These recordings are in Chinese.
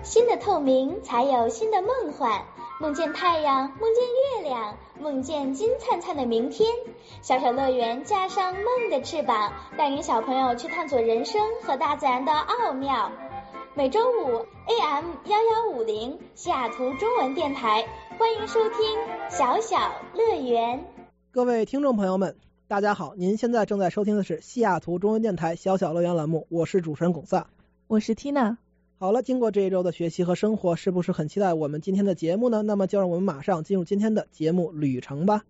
新的透明才有新的梦幻，梦见太阳，梦见月亮，梦见金灿灿的明天。小小乐园加上梦的翅膀，带领小朋友去探索人生和大自然的奥妙。每周五 AM1150西雅图中文电台，欢迎收听小小乐园。 各位听众朋友们，大家好，您现在正在收听的是西雅图中文电台小小乐园栏目，我是主持人龚萨， 我是 Tina。 好了，经过这一周的学习和生活，是不是很期待我们今天的节目呢？那么就让我们马上进入今天的节目旅程吧。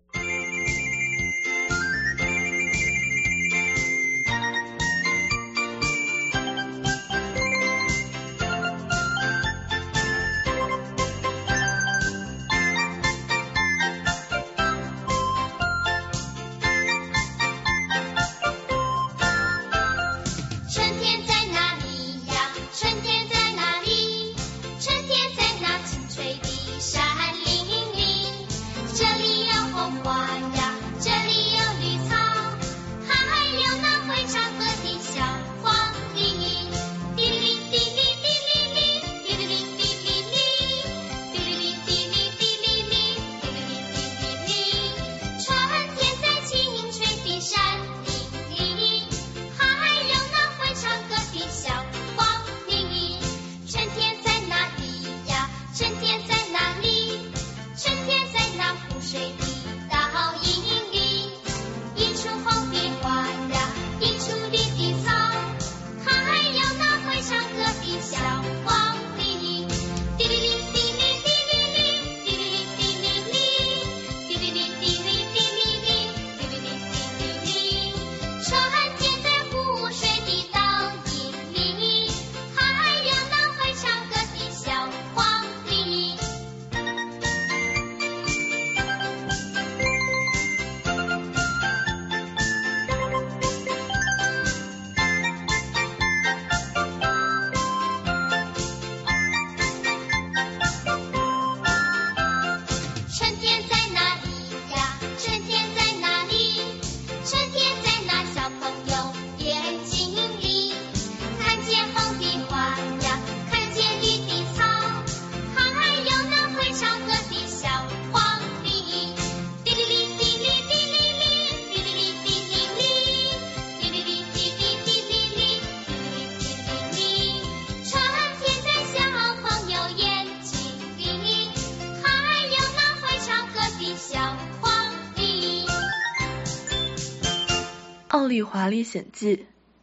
奥利华历险记。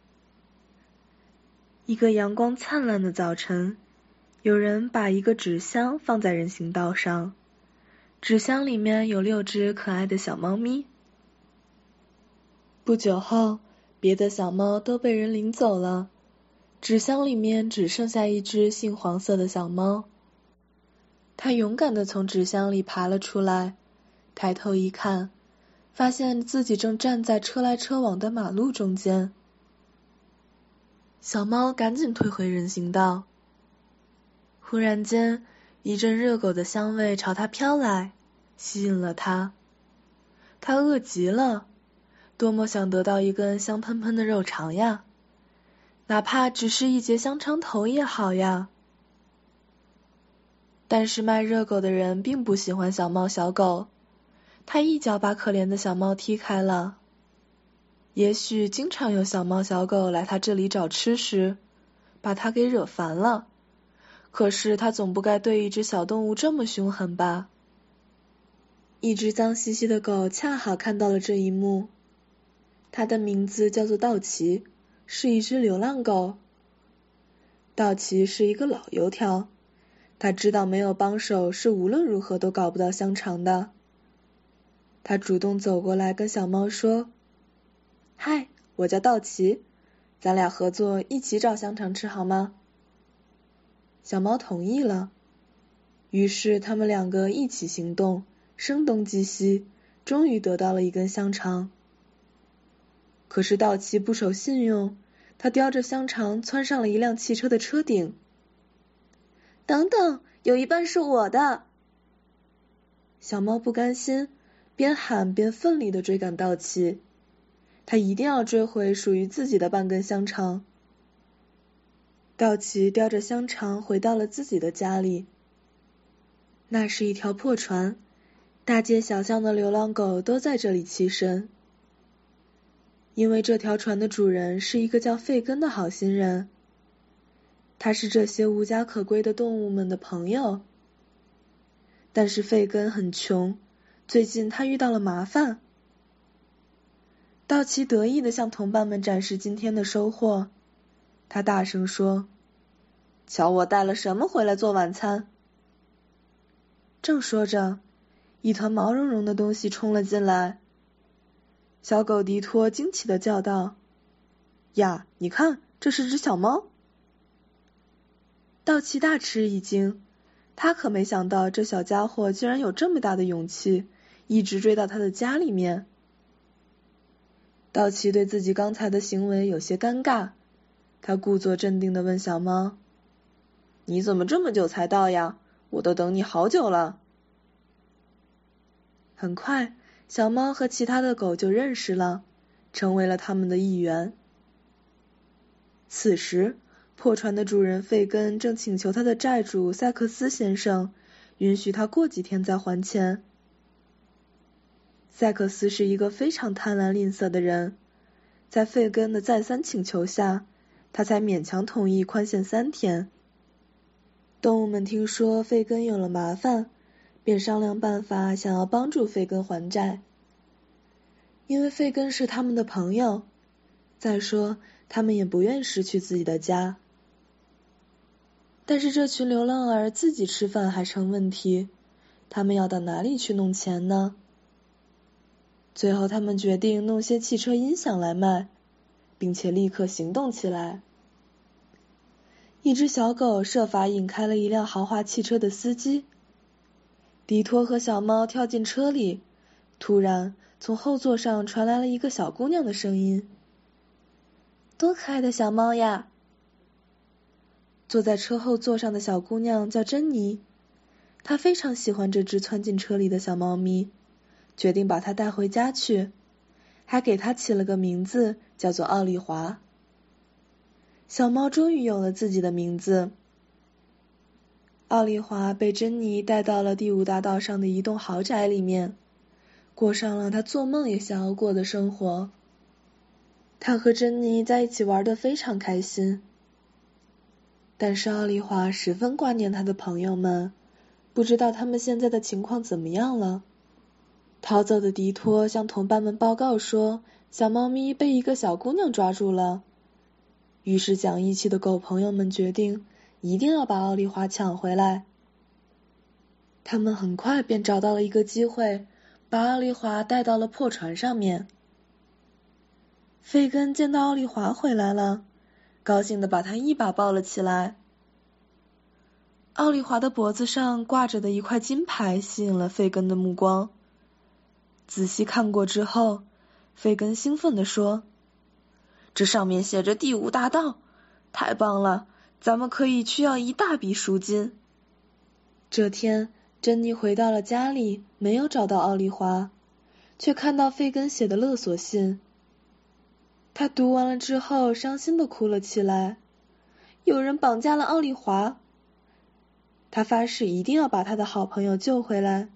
一个阳光灿烂的早晨，有人把一个纸箱放在人行道上，纸箱里面有6只可爱的小猫咪。不久后，别的小猫都被人领走了，纸箱里面只剩下一只杏黄色的小猫。它勇敢地从纸箱里爬了出来，抬头一看，发现自己正站在车来车往的马路中间。小猫赶紧退回人行道。忽然间，一阵热狗的香味朝它飘来，吸引了它。它饿极了，多么想得到一根香喷喷的肉肠呀，哪怕只是一截香肠头也好呀。但是卖热狗的人并不喜欢小猫小狗，他一脚把可怜的小猫踢开了。也许经常有小猫小狗来他这里找吃食，把他给惹烦了，可是他总不该对一只小动物这么凶狠吧。一只脏兮兮的狗恰好看到了这一幕，它的名字叫做道奇，是一只流浪狗。道奇是一个老油条，他知道没有帮手是无论如何都搞不到香肠的。他主动走过来跟小猫说：“嗨，我叫道奇，咱俩合作一起找香肠吃好吗？”小猫同意了，于是他们2个一起行动，声东击西，终于得到了一根香肠。可是道奇不守信用，他叼着香肠窜上了一辆汽车的车顶。等等，有一半是我的！小猫不甘心，边喊边奋力地追赶道奇，他一定要追回属于自己的半根香肠。 道奇叼着香肠回到了自己的家里。那是一条破船，大街小巷的流浪狗都在这里栖身。因为这条船的主人是一个叫费根的好心人，他是这些无家可归的动物们的朋友。但是费根很穷，最近他遇到了麻烦。道奇得意地向同伴们展示今天的收获，他大声说：“瞧我带了什么回来做晚餐。”正说着，一团毛茸茸的东西冲了进来。小狗迪托惊奇地叫道：“呀，你看，这是只小猫！”道奇大吃一惊，他可没想到这小家伙居然有这么大的勇气，一直追到他的家里面。道奇对自己刚才的行为有些尴尬，他故作镇定地问小猫：“你怎么这么久才到呀？我都等你好久了。”很快，小猫和其他的狗就认识了，成为了他们的一员。此时，破船的主人费根正请求他的债主塞克斯先生允许他过几天再还钱。塞克斯是一个非常贪婪吝啬的人，在费根的再三请求下，他才勉强同意宽限3天。动物们听说费根有了麻烦，便商量办法，想要帮助费根还债。因为费根是他们的朋友，再说他们也不愿失去自己的家。但是这群流浪儿自己吃饭还成问题，他们要到哪里去弄钱呢？最后他们决定弄些汽车音响来卖，并且立刻行动起来。一只小狗设法引开了一辆豪华汽车的司机。迪托和小猫跳进车里，突然从后座上传来了一个小姑娘的声音：“多可爱的小猫呀！”坐在车后座上的小姑娘叫珍妮，她非常喜欢这只窜进车里的小猫咪，决定把它带回家去，还给它起了个名字，叫做奥利华。小猫终于有了自己的名字。奥利华被珍妮带到了第5大道上的一栋豪宅里面，过上了他做梦也想要过的生活。他和珍妮在一起玩得非常开心。但是奥利华十分挂念他的朋友们，不知道他们现在的情况怎么样了。逃走的迪托向同伴们报告说，小猫咪被一个小姑娘抓住了。于是讲义气的狗朋友们决定一定要把奥利华抢回来。他们很快便找到了一个机会，把奥利华带到了破船上面。费根见到奥利华回来了，高兴地把他一把抱了起来。奥利华的脖子上挂着的一块金牌吸引了费根的目光。仔细看过之后，费根兴奋地说：“这上面写着第5大道，太棒了，咱们可以去要一大笔赎金。”这天，珍妮回到了家里，没有找到奥利华，却看到费根写的勒索信。她读完了之后，伤心地哭了起来。有人绑架了奥利华。她发誓一定要把她的好朋友救回来。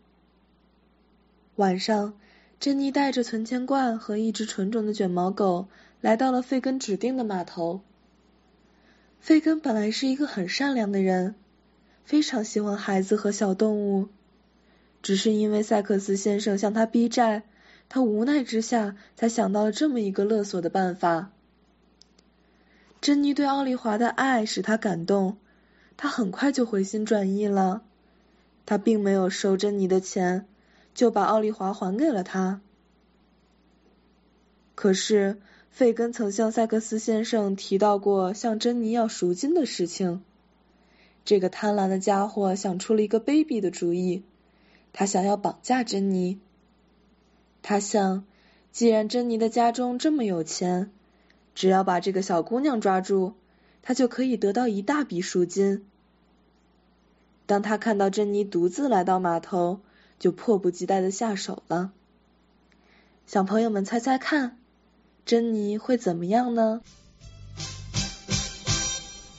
晚上，珍妮带着存钱罐和一只纯种的卷毛狗来到了费根指定的码头。费根本来是一个很善良的人，非常喜欢孩子和小动物，只是因为塞克斯先生向他逼债，他无奈之下才想到了这么一个勒索的办法。珍妮对奥利华的爱使他感动，他很快就回心转意了。他并没有收珍妮的钱，就把奥利华还给了他。可是费根曾向塞克斯先生提到过向珍妮要赎金的事情。这个贪婪的家伙想出了一个卑鄙的主意，他想要绑架珍妮。他想，既然珍妮的家中这么有钱，只要把这个小姑娘抓住，他就可以得到一大笔赎金。当他看到珍妮独自来到码头，就迫不及待地下手了。小朋友们猜猜看，珍妮会怎么样呢？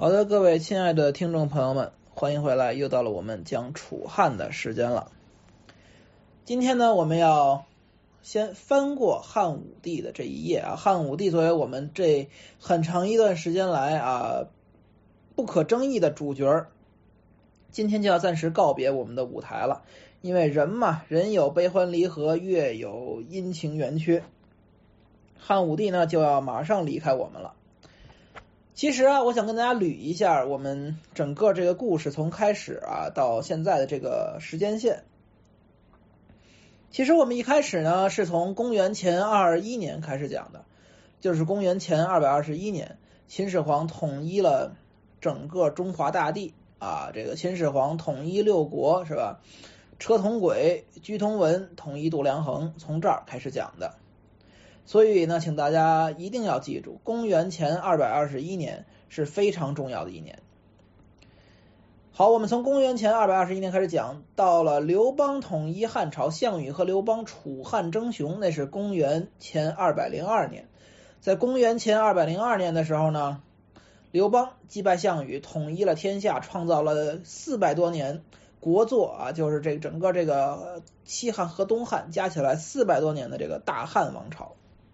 好的，各位亲爱的听众朋友们，欢迎回来，又到了我们讲楚汉的时间了。今天呢，我们要先翻过汉武帝的这一页啊。汉武帝作为我们这很长一段时间来啊不可争议的主角，今天就要暂时告别我们的舞台了。因为人嘛，人有悲欢离合，月有阴晴圆缺，汉武帝呢就要马上离开我们了。其实啊，我想跟大家捋一下我们整个这个故事从开始啊到现在的这个时间线。其实我们一开始呢是从公元前221年开始讲的，就是公元前221年，秦始皇统一了整个中华大地啊，这个秦始皇统一六国是吧？车同轨，居同文，统一度量衡，从这儿开始讲的。所以呢，请大家一定要记住，公元前221年是非常重要的一年。好，我们从公元前221年开始讲，到了刘邦统一汉朝，项羽和刘邦楚汉争雄，那是公元前202年。在公元前202年的时候呢，刘邦击败项羽，统一了天下，创造了400多年国祚啊，就是这整个这个西汉和东汉加起来400多年的这个大汉王朝。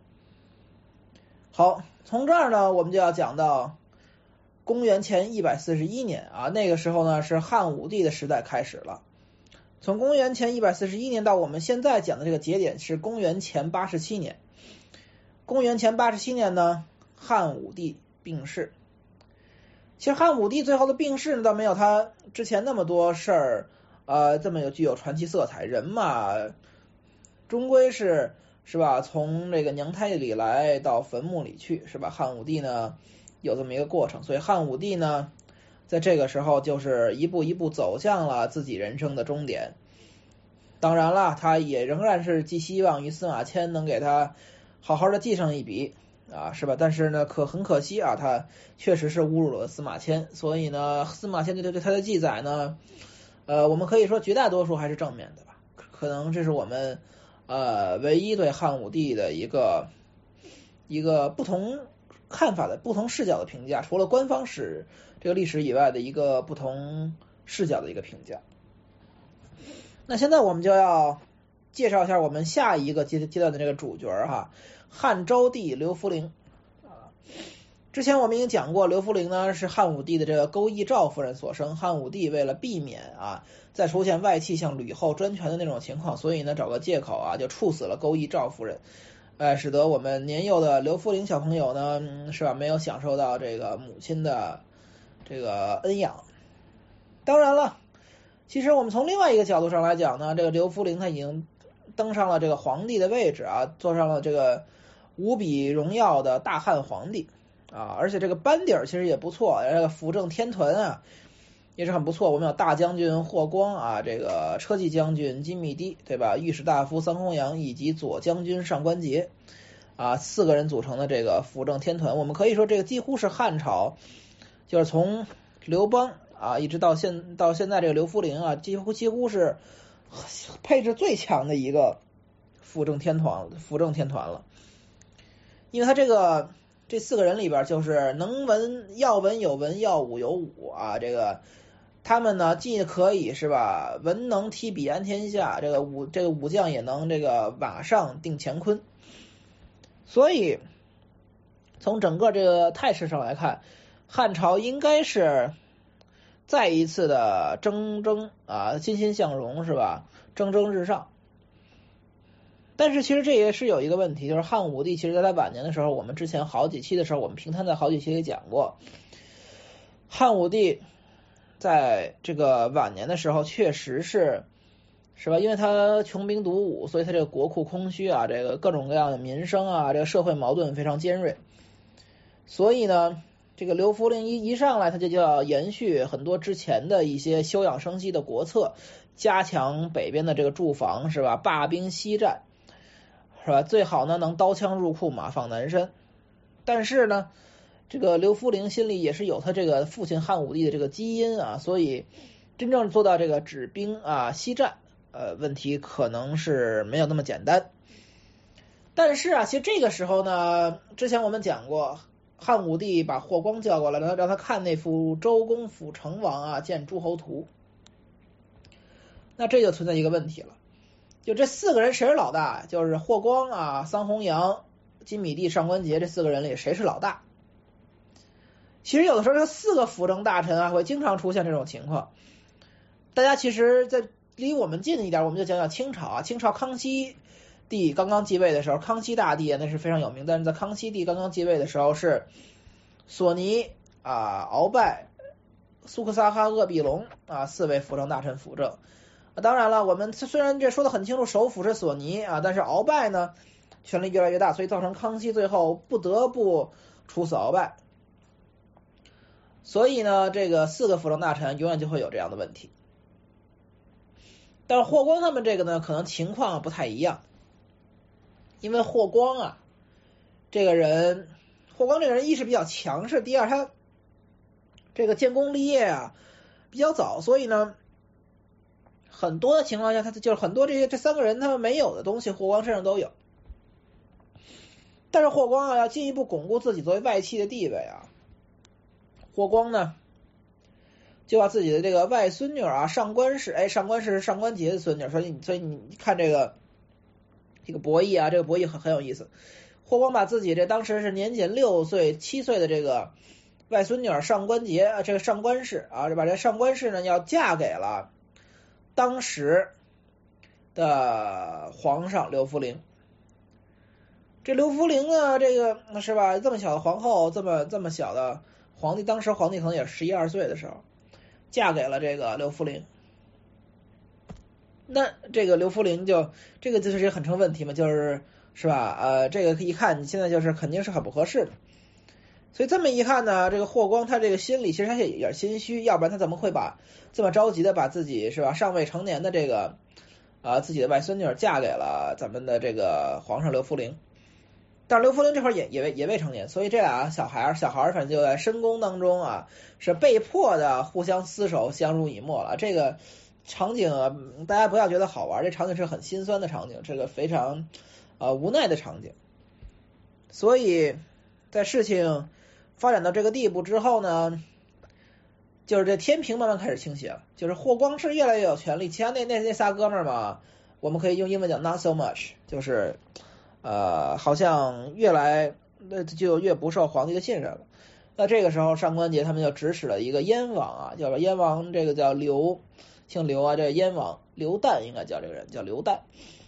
好，从这儿呢，我们就要讲到公元前141年啊，那个时候呢是汉武帝的时代开始了。从公元前141年到我们现在讲的这个节点是公元前87年。公元前87年呢，汉武帝病逝。其实汉武帝最后的病逝呢，倒没有他之前那么多事儿这么具有传奇色彩。人嘛，终归是吧，从这个娘胎里来到坟墓里去是吧？汉武帝呢有这么一个过程，所以汉武帝呢在这个时候就是一步一步走向了自己人生的终点。当然了，他也仍然是寄希望于司马迁能给他好好的记上一笔啊，是吧？但是呢，很可惜啊，他确实是侮辱了司马迁，所以呢，司马迁对他的记载呢，我们可以说绝大多数还是正面的吧。可能这是我们唯一对汉武帝的一个不同看法的不同视角的评价，除了官方史这个历史以外的一个不同视角的一个评价。那现在我们就要介绍一下我们下一个阶段的这个主角哈，汉昭帝刘弗陵。之前我们已经讲过，刘弗陵呢是汉武帝的这个钩弋赵夫人所生。汉武帝为了避免再出现外戚像吕后专权的那种情况，所以呢找个借口就处死了钩弋赵夫人，使得我们年幼的刘弗陵小朋友呢是吧，没有享受到这个母亲的这个恩养。当然了，其实我们从另外一个角度上来讲呢，这个刘弗陵他已经登上了这个皇帝的位置坐上了这个无比荣耀的大汉皇帝而且这个班底其实也不错，这个辅政天团也是很不错。我们有大将军霍光这个车骑将军金密堤，对吧？御史大夫桑弘羊以及左将军上官桀4个人组成的这个辅政天团。我们可以说这个几乎是汉朝，就是从刘邦一直到现在这个刘弗陵几乎是配置最强的一个辅政天团了。因为他这4个人里边就是能文要文有文，要武有武这个他们呢既可以是吧，文能提笔安天下，这个武将也能这个马上定乾坤。所以从整个这个态势上来看，汉朝应该是再一次的蒸欣欣向荣是吧，蒸日上。但是其实这也是有一个问题，就是汉武帝其实在他晚年的时候，我们之前好几期的时候，我们评探在好几期里讲过，汉武帝在这个晚年的时候确实是吧，因为他穷兵黩武，所以他这个国库空虚这个各种各样的民生这个社会矛盾非常尖锐。所以呢，这个刘弗陵一上来，他就要延续很多之前的一些休养生息的国策，加强北边的这个驻防是吧，罢兵西战是吧，最好呢能刀枪入库，马放南山。但是呢，这个刘弗陵心里也是有他这个父亲汉武帝的这个基因所以真正做到这个止兵西战问题可能是没有那么简单。但是其实这个时候呢，之前我们讲过， 汉武帝把霍光叫过来，让他看那幅周公辅成王啊见诸侯图。那这就存在一个问题了，就这4个人谁是老大？就是霍光啊、桑弘羊、金米地、上官桀这4个人里谁是老大？其实有的时候这4个辅政大臣啊会经常出现这种情况。大家其实在离我们近一点，我们就讲讲清朝啊。清朝康熙帝刚刚继位的时候，康熙大帝那是非常有名，但是在康熙帝刚刚继位的时候是索尼啊、鳌拜、苏克萨哈、鄂必隆啊4位辅政大臣辅政。当然了，我们虽然这说的很清楚，首辅是索尼啊，但是鳌拜呢权力越来越大，所以造成康熙最后不得不处死鳌拜。所以呢，这个4个辅政大臣永远就会有这样的问题。但是霍光他们这个呢，可能情况不太一样，因为霍光这个人一是比较强势，第二他这个建功立业啊比较早，所以呢，很多的情况下他就是很多这3个人他们没有的东西，霍光身上都有。但是霍光要进一步巩固自己作为外戚的地位啊，霍光呢就把自己的这个外孙女上官氏，上官氏是上官桀的孙女，所以你看这个博弈啊，这个博弈很有意思。霍光把自己这当时是年仅6岁、7岁的这个外孙女上官桀，这个上官氏啊，把这上官氏呢要嫁给了当时的皇上刘弗陵。这刘弗陵呢，这个是吧，这么小的皇后，这么小的皇帝，当时皇帝可能也是11、12岁的时候，嫁给了这个刘弗陵。那这个刘弗陵这个就是很成问题嘛，是吧？这个一看现在就是肯定是很不合适的。所以这么一看呢，这个霍光他这个心里其实他也有点心虚，要不然他怎么会这么着急的把自己是吧尚未成年的这个自己的外孙女嫁给了咱们的这个皇上刘弗陵。但是刘弗陵这会儿也未成年，所以这俩小孩反正就在深宫当中是被迫的互相厮守，相濡以沫了。这个场景大家不要觉得好玩，这场景是很心酸的场景，这个非常无奈的场景。所以在事情发展到这个地步之后呢，就是这天平慢慢开始倾斜了，就是霍光是越来越有权力，其他那仨哥们儿嘛，我们可以用英文讲 not so much， 就是好像就越不受皇帝的信任了。那这个时候上官桀他们就指使了一个燕王叫燕王，这个叫姓刘这个燕王刘旦，应该叫这个人叫刘旦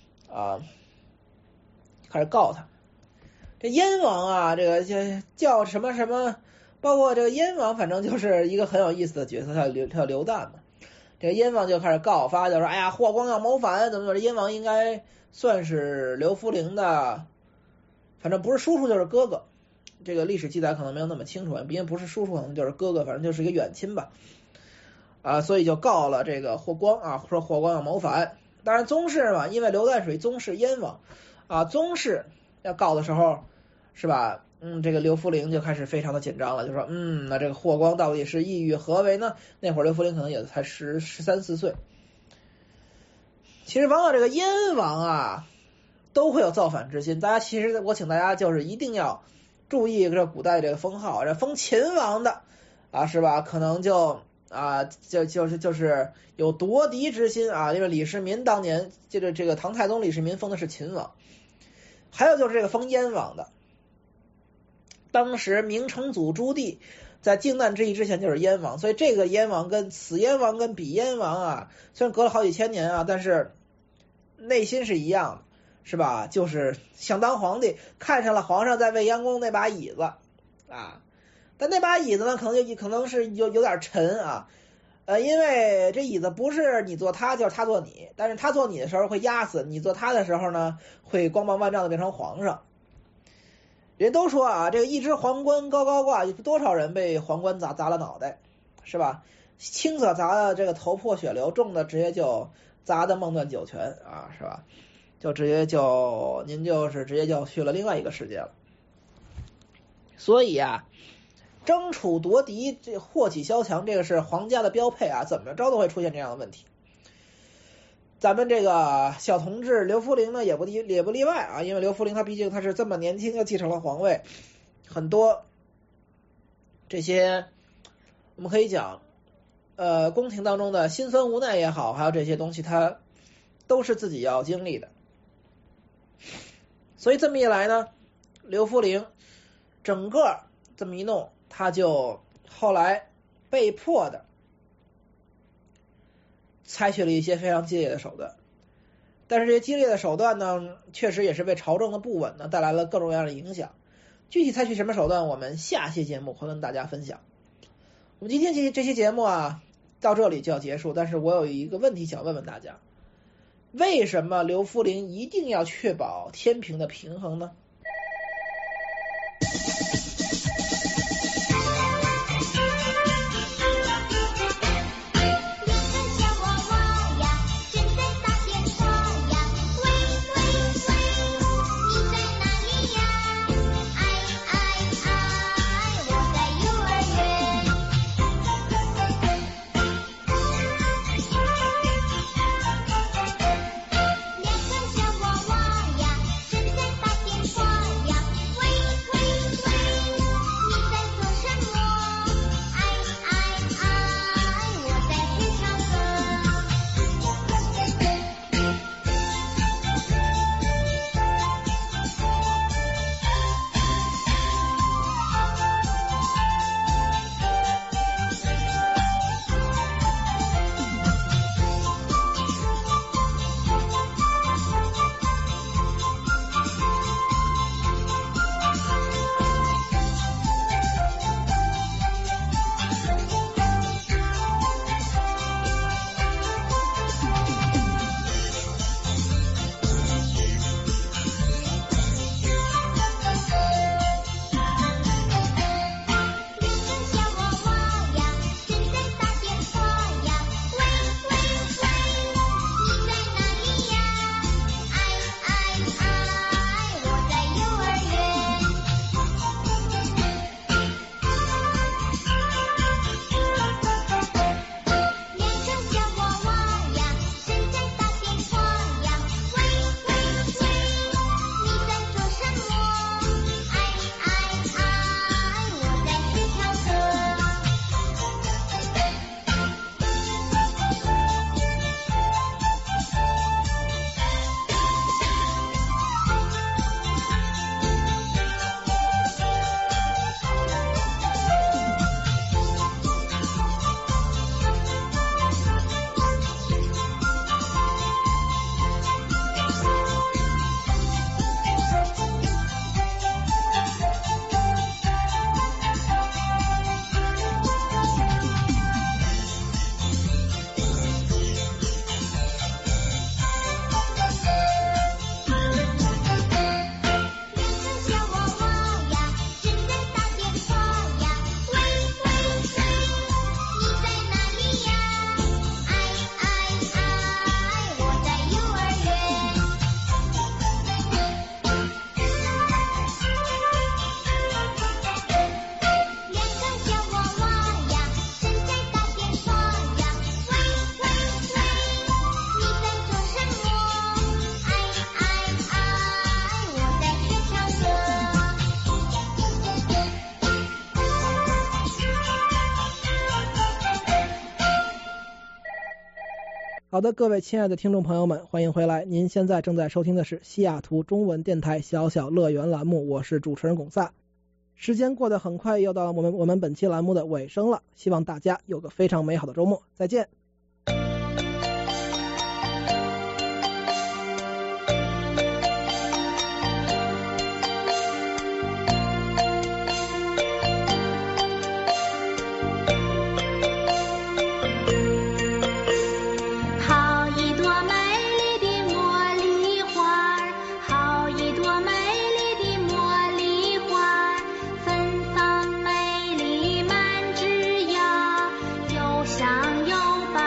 开始告他。这燕王这个叫什么什么，包括这个燕王反正就是一个很有意思的角色，叫刘旦嘛。这个燕王就开始告发，就说哎呀霍光要谋反，怎么燕王应该算是刘弗陵的，反正不是叔叔就是哥哥，这个历史记载可能没有那么清楚，毕竟不是叔叔可能就是哥哥，反正就是一个远亲吧所以就告了这个霍光说霍光要谋反。当然宗室嘛，因为刘旦属于宗室燕王宗室要告的时候是吧这个刘弗陵就开始非常的紧张了，就说那这个霍光到底是意欲何为呢？那会儿刘弗陵可能也才13、14岁。其实往往这个燕王都会有造反之心，其实我请大家就是一定要注意这古代这个封号，这封秦王的是吧，可能就是有夺嫡之心因为李世民当年这个唐太宗李世民封的是秦王。还有就是这个封燕王的，当时明成祖朱棣在靖难之役之前就是燕王，所以这个燕王跟此燕王跟彼燕王虽然隔了好几千年但是内心是一样的，是吧？就是想当皇帝，看上了皇上在未央宫那把椅子但那把椅子呢可能是有点沉因为这椅子不是你坐他就是他坐你，但是他坐你的时候会压死你，坐他的时候呢会光芒万丈的变成皇上。人都说这个一只皇冠高高挂，有多少人被皇冠砸了脑袋，是吧？轻则砸的这个头破血流，重的直接就砸的梦断九泉是吧？就直接您就是直接就去了另外一个世界了。所以争储夺嫡，这祸起萧墙，这个是皇家的标配怎么着都会出现这样的问题。咱们这个小同志刘弗陵呢也不例外因为刘弗陵他毕竟他是这么年轻就继承了皇位，很多这些我们可以讲宫廷当中的辛酸无奈也好，还有这些东西他都是自己要经历的。所以这么一来呢，刘弗陵整个这么一弄，他就后来被迫的采取了一些非常激烈的手段。但是这些激烈的手段呢，确实也是为朝政的不稳呢带来了各种各样的影响。具体采取什么手段，我们下期节目会跟大家分享。我们今天这期节目啊，到这里就要结束。但是我有一个问题想问问大家，为什么刘弗陵一定要确保天平的平衡呢？好的，各位亲爱的听众朋友们，欢迎回来。您现在正在收听的是西雅图中文电台小小乐园栏目，我是主持人龚萨。时间过得很快，又到了我们本期栏目的尾声了，希望大家有个非常美好的周末，再见。 想有吧。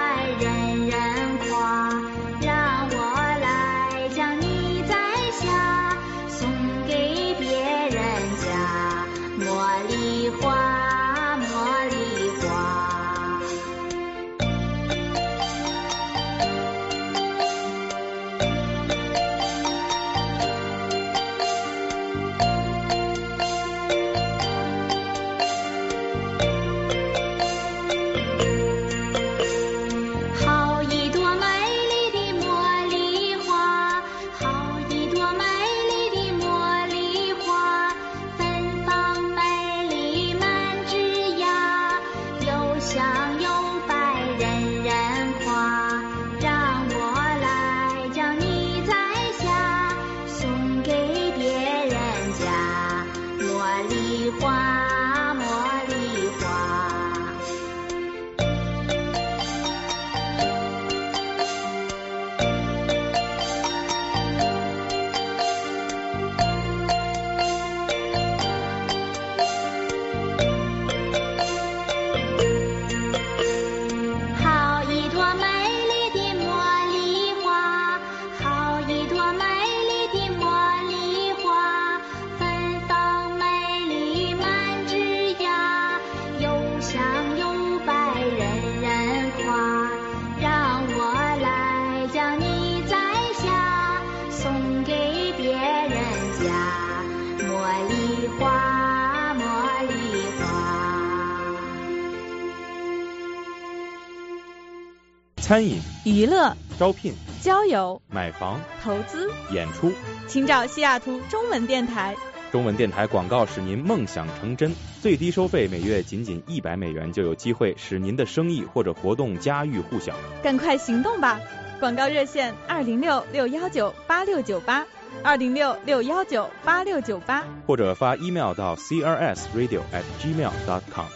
花茉莉花。 餐饮、 娱乐、 招聘、 交友、 买房、 投资、 演出， 请找西雅图中文电台。 中文电台广告使您梦想成真，最低收费每月仅$100就有机会使您的生意或者活动家喻户晓。 赶快行动吧！广告热线206-619-8698，206-619-8698， 或者发 email 到 crsradio@gmail.com。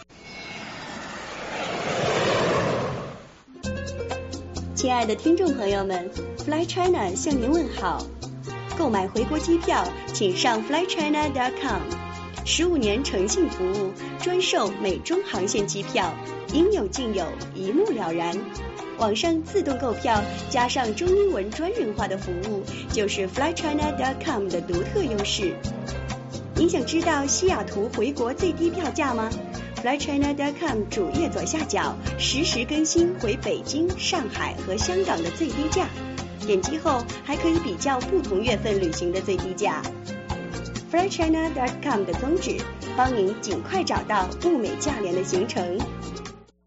亲爱的听众朋友们 ，Fly China 向您问好。购买回国机票，请上 flychina.com。15年诚信服务，专售美中航线机票，应有尽有，一目了然。网上自动购票，加上中英文专人化的服务，就是 flychina.com 的独特优势。您想知道西雅图回国最低票价吗？flychina.com 主页左下角实时更新回北京、上海和香港的最低价，点击后还可以比较不同月份旅行的最低价。flychina.com 的宗旨，帮您尽快找到物美价廉的行程。